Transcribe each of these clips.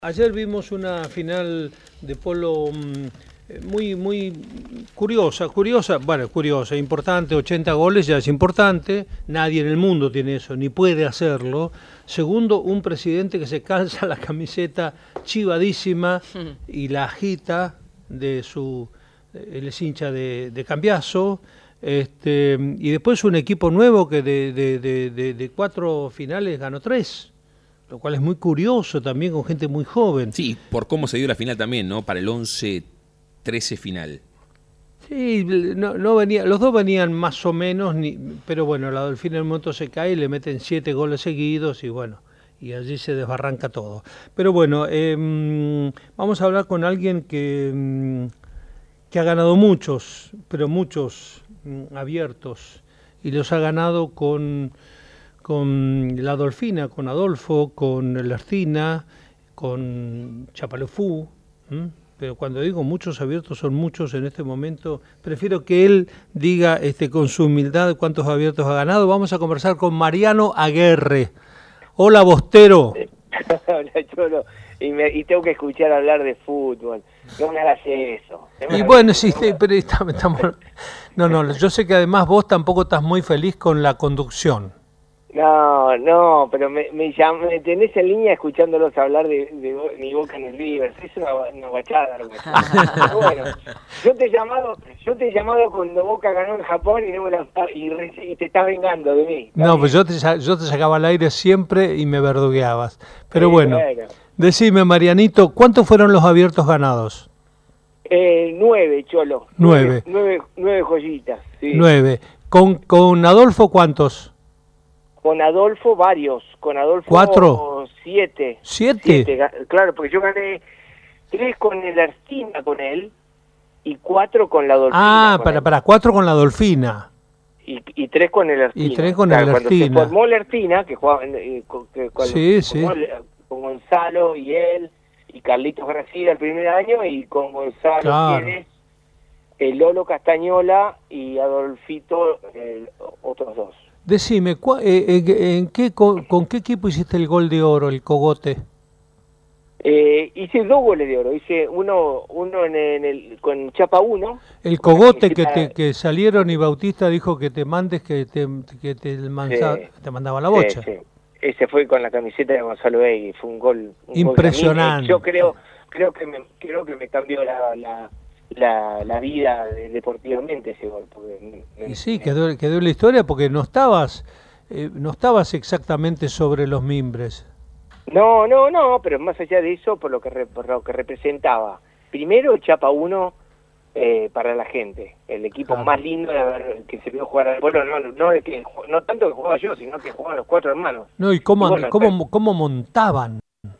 Ayer vimos una final de polo muy curiosa, importante, 80 goles ya es importante, nadie en el mundo tiene eso, ni puede hacerlo. Segundo, un presidente que se calza la camiseta chivadísima y la agita él es hincha de Cambiaso, y después un equipo nuevo que de 4 finales ganó 3. Lo cual es muy curioso también con gente muy joven. Sí, por cómo se dio la final también, ¿no? Para el 11-13 final. Sí, no venía, los dos venían más o menos, pero bueno, la Delfín en el momento se cae y le meten 7 goles seguidos y bueno, y allí se desbarranca todo. Pero bueno, vamos a hablar con alguien que ha ganado muchos, pero muchos abiertos, y los ha ganado con la Dolfina, con Adolfo, con Lertina, con Chapalofú, pero cuando digo muchos abiertos son muchos en este momento. Prefiero que él diga con su humildad cuántos abiertos ha ganado. Vamos a conversar con Mariano Aguerre. Hola, Bostero. Hola, Cholo. Y tengo que escuchar hablar de fútbol. No me hagas eso. Y bueno, sí, pero estamos... No, yo sé que además vos tampoco estás muy feliz con la conducción. No, pero me tenés en línea escuchándolos hablar de mi Boca en el River. Es una guachada. Bueno, yo te he llamado cuando Boca ganó en Japón y te estás vengando de mí. No, pues yo te sacaba al aire siempre y me verdugueabas. Pero bueno, decime, Marianito, ¿cuántos fueron los abiertos ganados? 9, Cholo. 9 joyitas. Sí. 9. ¿Con Adolfo cuántos? Con Adolfo varios, con Adolfo 4, 7. 7. Claro, porque yo gané 3 con el Arcina con él y 4 con la Dolfina. Para 4 con la Dolfina. Y 3 con el Arcina. Y 3 con el Arcina. Cuando se formó el Arcina, que jugaba con Gonzalo y él, y Carlitos Gracida el primer año, y con Gonzalo Pérez, el Lolo Castañola y Adolfito otros 2. Decime, ¿con qué equipo hiciste el gol de oro, el cogote? Hice 2 goles de oro. Hice uno con Chapa 1. El cogote que salieron y Bautista dijo que te mandes, que te mandaba la bocha. Sí. Ese fue con la camiseta de Gonzalo Begui. Fue un gol impresionante. Yo creo que me cambió la vida deportivamente ese gol. Y sí, quedó la historia porque no estabas exactamente sobre los mimbres. No, pero más allá de eso, por lo que representaba. Primero, Chapa 1 para la gente, el equipo más lindo que se vio jugar al polo, no tanto que jugaba yo, sino que jugaban los 4 hermanos. No, y cómo montaban.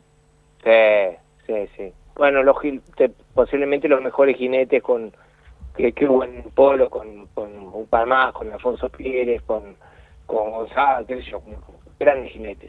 Sí. Bueno, posiblemente los mejores jinetes que hubo en polo, con un par más, con Alfonso Pérez, con Gonzalo, qué sé yo, grandes jinetes.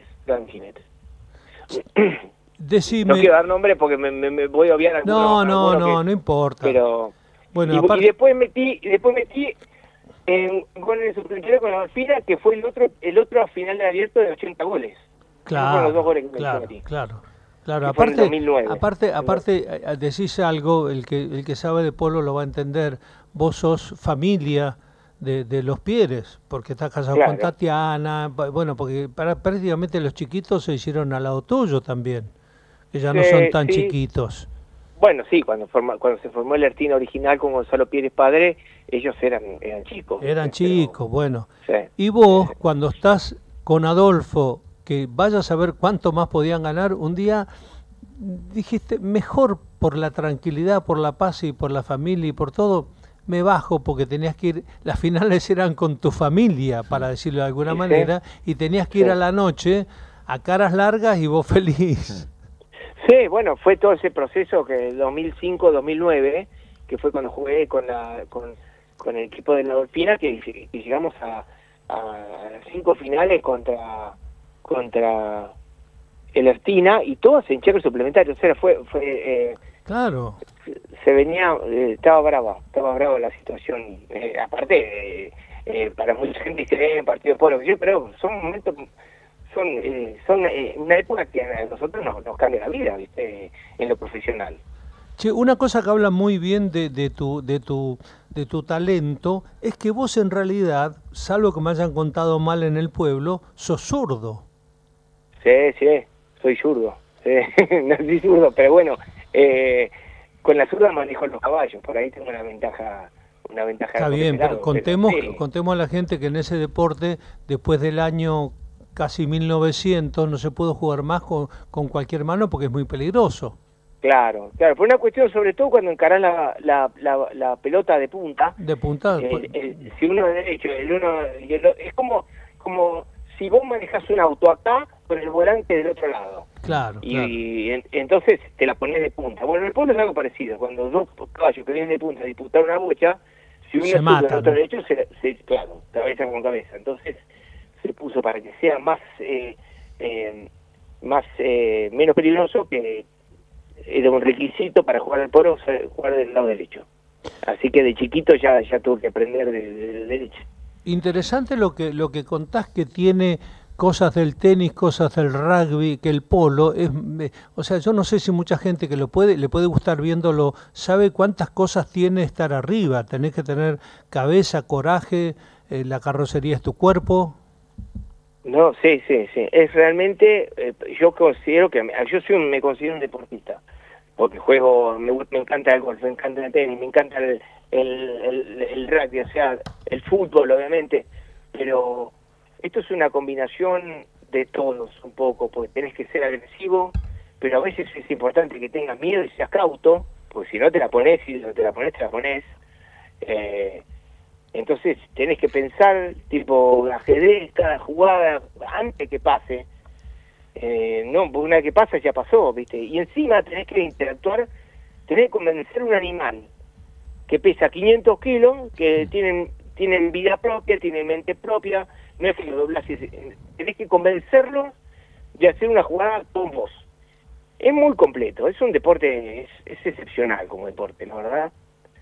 Decime... No quiero dar nombre porque me voy a obviar algunos. No importa. Pero bueno, y después metí en goles de suplementario con la Dolfina, que fue el otro final de abierto de 80 goles. Claro, los 2 goles que metí. Claro, aparte decís algo, el que sabe de polo lo va a entender. Vos sos familia de los Pieres, porque estás casado con Tatiana, bueno, porque prácticamente los chiquitos se hicieron al lado tuyo también, que ya no son tan chiquitos. Bueno, sí, cuando se formó el Ertina original con Gonzalo Pieres padre, ellos eran chicos. Eran chicos, bueno. Sí. Y vos, cuando estás con Adolfo, que vaya a saber cuánto más podían ganar, un día dijiste, mejor por la tranquilidad, por la paz y por la familia y por todo, me bajo, porque tenías que ir, las finales eran con tu familia, para decirlo de alguna manera, y tenías que ir a la noche a caras largas y vos feliz. Sí, bueno, fue todo ese proceso que 2005-2009, que fue cuando jugué con el equipo de la Dolfina, que llegamos a 5 finales contra el Ertina, y todas en cheque suplementario. O sea, fue claro. Se venía, estaba brava la situación. Aparte, para mucha gente dice partido de polo, pero son momentos son una época que a nosotros nos cambia la vida, ¿viste? En lo profesional. Che, una cosa que habla muy bien de tu talento es que vos en realidad, salvo que me hayan contado mal en el pueblo, sos zurdo. Sí, soy zurdo. Sí, no soy zurdo, pero bueno, con la zurda manejo los caballos, por ahí tengo una ventaja. Está bien, pero contemos a la gente que en ese deporte, después del año casi 1900, no se puede jugar más con cualquier mano porque es muy peligroso. Claro, por una cuestión sobre todo cuando encarás la pelota de punta. De punta. Si uno es derecho, es como si vos manejás un auto acá con el volante del otro lado. Claro. Entonces te la ponés de punta. Bueno, en el pueblo es algo parecido. Cuando dos caballos que vienen de punta a disputar una bocha, si uno es zurdo y el otro derecho, claro, cabeza con cabeza. Entonces se puso para que sea menos peligroso, que era un requisito para jugar al polo, jugar del lado derecho. Así que de chiquito ya tuve que aprender del derecho. Interesante lo que contás, que tiene cosas del tenis, cosas del rugby, que el polo es, o sea, yo no sé si mucha gente que le puede gustar viéndolo sabe cuántas cosas tiene estar arriba. Tenés que tener cabeza, coraje, la carrocería es tu cuerpo. No, sí. Es realmente, yo considero que me considero un deportista, porque juego, me encanta el golf, me encanta el tenis, me encanta el rugby, o sea, el fútbol, obviamente, pero esto es una combinación de todos un poco, porque tenés que ser agresivo, pero a veces es importante que tengas miedo y seas cauto, porque si no te la pones, te la pones. Entonces tenés que pensar, tipo ajedrez, cada jugada, antes que pase. No, una vez que pasa ya pasó, ¿viste? Y encima tenés que interactuar, tenés que convencer a un animal que pesa 500 kilos, que tienen vida propia, tienen mente propia, no es que lo doblás, tenés que convencerlo de hacer una jugada con vos. Es muy completo, es un deporte, es excepcional como deporte, la verdad.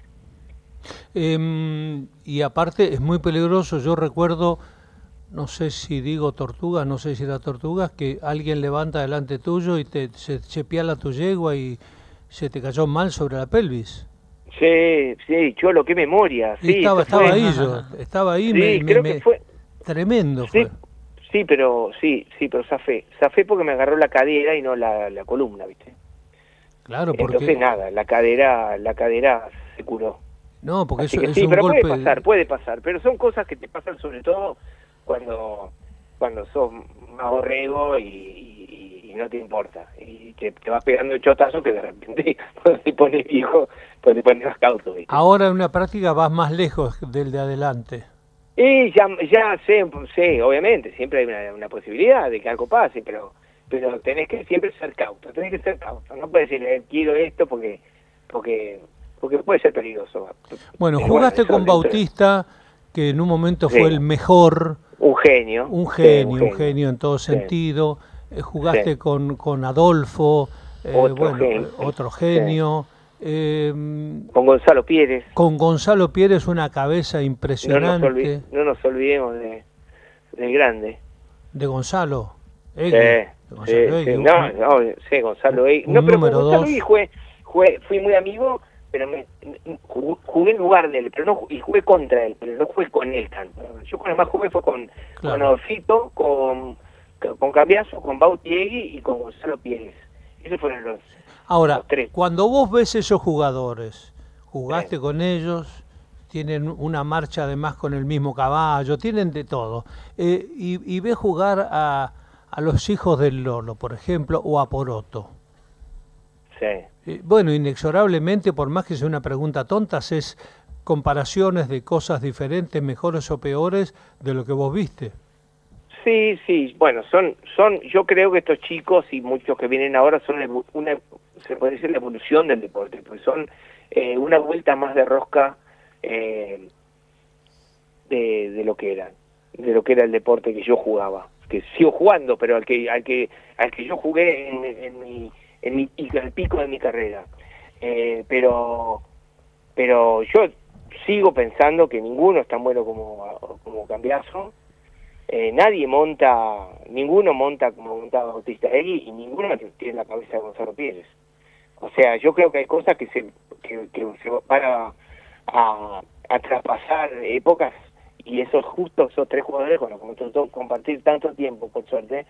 Y aparte es muy peligroso. Yo recuerdo, no sé si digo tortugas, no sé si era tortugas, que alguien levanta delante tuyo y se chepiala tu yegua y se te cayó mal sobre la pelvis. Sí, Cholo, qué memoria. Sí, estaba ahí, sí, creo que fue tremendo. Sí, fue. sí, pero zafé porque me agarró la cadera y no la columna, ¿viste? Claro, porque entonces nada, la cadera se curó. No, porque así eso que es sí, un pero golpe. puede pasar, pero son cosas que te pasan sobre todo cuando sos más borrego y no te importa, y te vas pegando el chotazo que de repente cuando te pones viejo, pues te pones más cauto, ¿viste? Ahora en una práctica vas más lejos del de adelante. Y ya sé, obviamente, siempre hay una posibilidad de que algo pase, pero tenés que siempre ser cauto, no puedes decirle quiero esto porque puede ser peligroso. Bueno, jugaste con Bautista, que en un momento fue el mejor. Un genio En todo sentido. Jugaste con Adolfo, otro genio. Con Gonzalo Pérez. Con Gonzalo Pérez, una cabeza impresionante. No nos olvidemos del grande. De Gonzalo. Gonzalo Egui. No, pero con Gonzalo Egui fui muy amigo, pero jugué en lugar de él, y jugué contra él, pero no jugué con él tanto. Yo con el más jugué fue con Adolfito, con Cambiaso, con Bauti Egui y con Gonzalo Pérez. Esos fueron los tres. Cuando vos ves esos jugadores, jugaste con ellos, tienen una marcha además con el mismo caballo, tienen de todo, y ves jugar a los hijos del Lolo, por ejemplo, o a Poroto. Sí. Bueno, inexorablemente, por más que sea una pregunta tonta, es comparaciones de cosas diferentes, mejores o peores, de lo que vos viste. Sí, bueno, yo creo que estos chicos y muchos que vienen ahora son se puede decir la evolución del deporte, pues son una vuelta más de rosca de lo que era el deporte que yo jugaba, que sigo jugando, pero al que yo jugué en el pico de mi carrera. Pero yo sigo pensando que ninguno es tan bueno como Cambiaso. nadie monta, ninguno monta como montaba Bautista Egui y ninguno tiene la cabeza de Gonzalo Pérez. O sea, yo creo que hay cosas que se van a traspasar épocas, y esos tres jugadores, bueno, como compartir tanto tiempo, por suerte,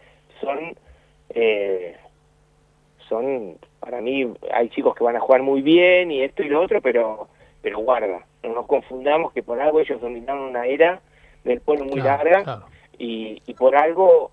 son, para mí, hay chicos que van a jugar muy bien y esto y lo otro, pero guarda, no nos confundamos que por algo ellos dominaron una era del Polo muy larga, claro. Y por algo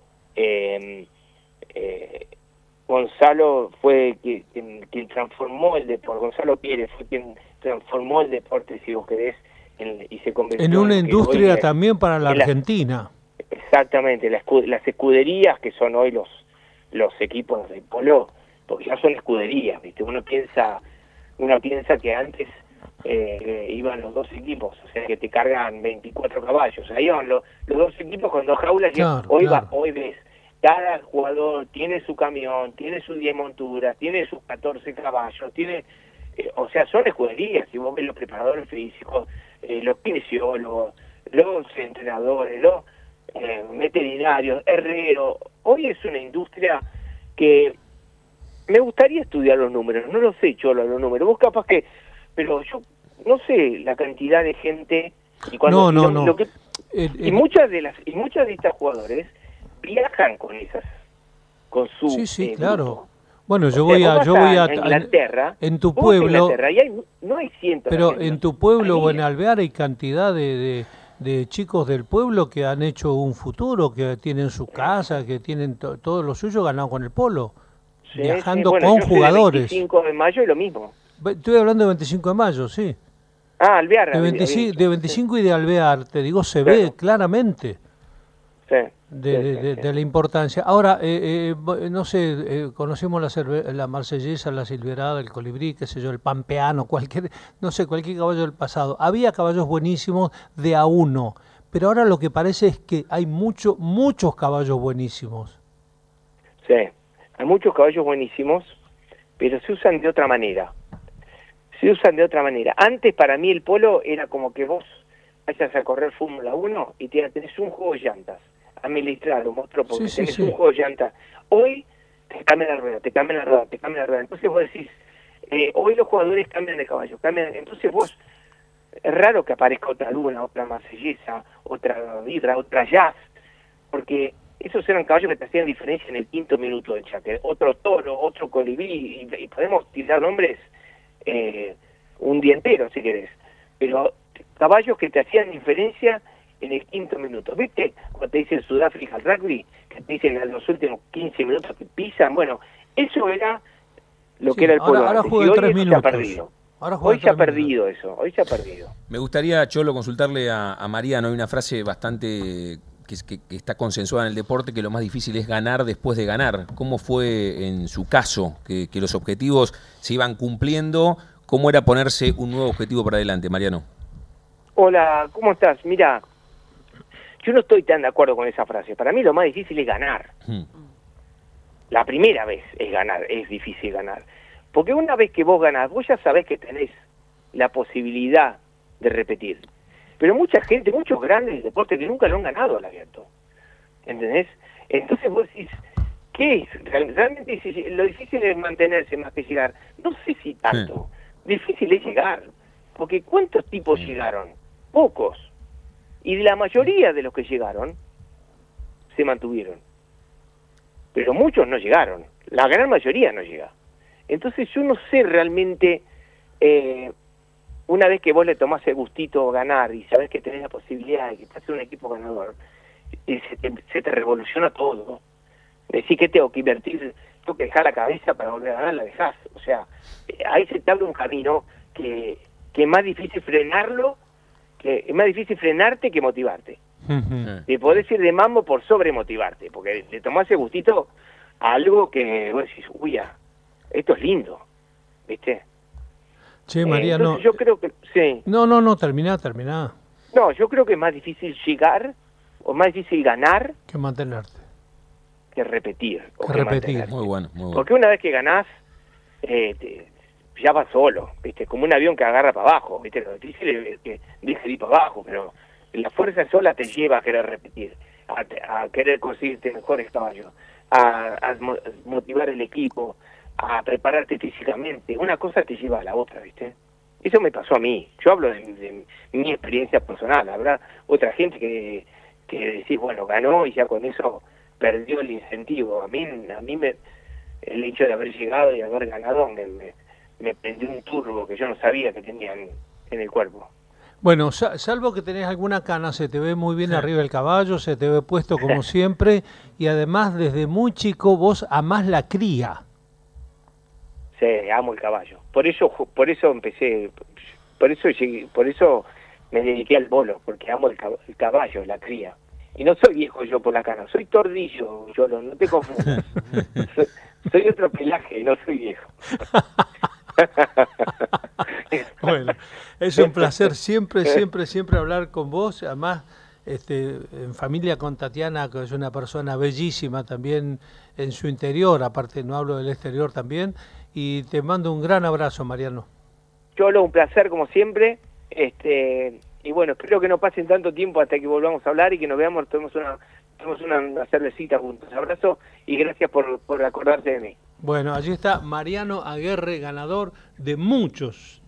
Gonzalo fue quien transformó el deporte, Gonzalo Pérez fue quien transformó el deporte, si vos querés, y se convirtió en una industria hoy, también para la Argentina. Exactamente, las escuderías que son hoy los equipos de polo, porque ya son escuderías, ¿viste? Uno piensa que antes iban los dos equipos, o sea que te cargan 24 caballos, ahí van los dos equipos con 2 jaulas, Claro, hoy ves, cada jugador tiene su camión, tiene sus 10 monturas, tiene sus 14 caballos, o sea, son escuderías, si vos ves los preparadores físicos, los kinesiólogos, los entrenadores, los veterinarios, herreros. Hoy es una industria que me gustaría estudiar los números, no los sé, Cholo, los números, vos capaz que, pero yo no sé la cantidad de gente y cuando no. Y muchas de estas jugadores viajan con su sí, claro. grupo. Bueno, yo O sea, voy a Inglaterra, en tu pueblo, y no hay cientos. pero en tu pueblo o en Alvear hay cantidad de chicos del pueblo que han hecho un futuro, que tienen su casa, que tienen todo lo suyo ganado con el polo, viajando bueno, con yo soy jugadores. De 25 de mayo y lo mismo. Estoy hablando de 25 de mayo, sí. Alvear. De 25 y de Alvear, te digo, se ve claramente. De la importancia. Ahora, no sé, conocemos la marsellesa, la silverada, el colibrí, qué sé yo, el pampeano, cualquier caballo del pasado. Había caballos buenísimos de a uno, pero ahora lo que parece es que hay muchos caballos buenísimos. Sí, hay muchos caballos buenísimos, pero se usan de otra manera. Antes, para mí, el polo era como que vos vayas a correr Fórmula 1 y tenés un juego de llantas. Administrarlo, monstruo, porque tenés un juego de llantas. Hoy te cambian la rueda, te cambian la rueda. Entonces vos decís, hoy los jugadores cambian de caballo, entonces vos, es raro que aparezca otra luna, otra marsellesa, otra vidra, otra jazz, porque esos eran caballos que te hacían diferencia en el 5.º minuto del chaque. Otro toro, otro colibrí, y podemos tirar nombres un día entero, si querés. Pero caballos que te hacían diferencia en el 5.º minuto. ¿Viste? Cuando te dicen Sudáfrica al rugby, que te dicen en los últimos 15 minutos que pisan. Bueno, eso era lo que era el polo. Ahora juega en 3 minutos. Hoy se ha perdido eso. Me gustaría, Cholo, consultarle a Mariano. Hay una frase bastante que está consensuada en el deporte, que lo más difícil es ganar después de ganar. ¿Cómo fue en su caso que los objetivos se iban cumpliendo? ¿Cómo era ponerse un nuevo objetivo para adelante, Mariano? Hola, ¿cómo estás? Mira, yo no estoy tan de acuerdo con esa frase. Para mí lo más difícil es ganar. La primera vez es difícil ganar. Porque una vez que vos ganás, vos ya sabés que tenés la posibilidad de repetir. Pero mucha gente, muchos grandes del deporte que nunca lo han ganado al abierto. ¿Entendés? Entonces vos decís, ¿qué es? Realmente lo difícil es mantenerse más que llegar. No sé si tanto. Difícil es llegar. Porque ¿cuántos tipos llegaron? Pocos. Y la mayoría de los que llegaron se mantuvieron. Pero muchos no llegaron. La gran mayoría no llega. Entonces yo no sé realmente, una vez que vos le tomás el gustito a ganar y sabés que tenés la posibilidad de que estás en un equipo ganador, se te revoluciona todo. Decís que tengo que invertir, tengo que dejar la cabeza para volver a ganar, la dejás. O sea, ahí se te abre un camino que es más difícil frenarlo, que es más difícil frenarte que motivarte. Te podés ir de mambo por sobremotivarte, porque le tomás el gustito a algo que vos decís, uy, esto es lindo, ¿viste? Che, Mariano, yo creo que, sí. No, terminá. No, yo creo que es más difícil llegar, o más difícil ganar, que mantenerte. Que repetir. Muy bueno. Porque una vez que ganás, ya vas solo, ¿viste? Como un avión que agarra para abajo, ¿viste? Lo difícil es que deje de ir para abajo, pero la fuerza sola te lleva a querer repetir. a querer conseguirte mejores caballos, a motivar el equipo, a prepararte físicamente. Una cosa te lleva a la otra, ¿viste? Eso me pasó a mí. Yo hablo de mi experiencia personal. Habrá otra gente que decís, bueno, ganó y ya con eso perdió el incentivo. A mí el hecho de haber llegado y haber ganado me prendió un turbo que yo no sabía que tenía en el cuerpo. Bueno, salvo que tenés alguna cana, se te ve muy bien arriba del caballo, se te ve puesto como siempre, y además desde muy chico vos amás la cría. Sí, amo el caballo. Por eso empecé, por eso me dediqué al bolo, porque amo el caballo, la cría. Y no soy viejo yo por la cana, soy tordillo, yo no te confundas. soy otro pelaje, no soy viejo. Bueno, es un placer siempre hablar con vos. Además, en familia con Tatiana, que es una persona bellísima también en su interior, aparte no hablo del exterior también, y te mando un gran abrazo, Mariano. Cholo, un placer como siempre, y bueno, espero que no pasen tanto tiempo hasta que volvamos a hablar y que nos veamos, tomemos una cervecita juntos. Abrazo y gracias por acordarse de mí. Bueno, allí está Mariano Aguerre, ganador de muchos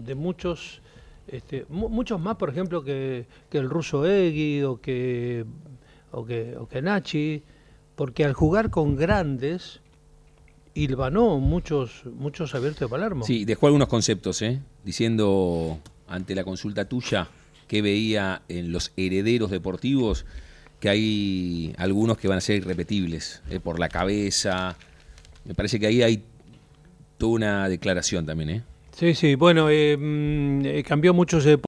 más, por ejemplo, que el ruso Egui o que Nachi, porque al jugar con grandes hilvanó muchos abiertos de Palermo. Sí, dejó algunos conceptos, diciendo ante la consulta tuya que veía en los herederos deportivos que hay algunos que van a ser irrepetibles, por la cabeza. Me parece que ahí hay toda una declaración también, Sí, bueno, cambió mucho ese